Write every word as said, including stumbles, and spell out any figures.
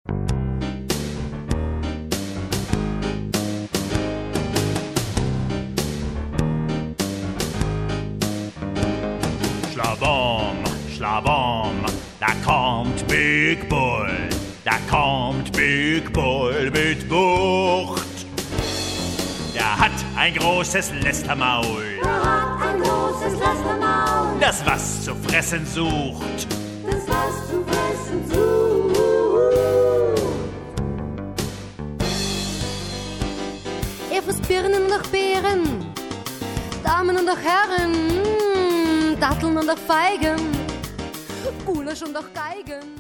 Schlabom, schlabom, da kommt Big Bull, da kommt Big Bull mit Wucht. Der hat ein großes Lästermaul, Er hat ein großes Lästermaul, das was zu fressen sucht. das was zu fressen sucht. Er frisst Birnen und auch Beeren, Damen und auch Herren, Datteln und auch Feigen, Gulasch und auch Geigen.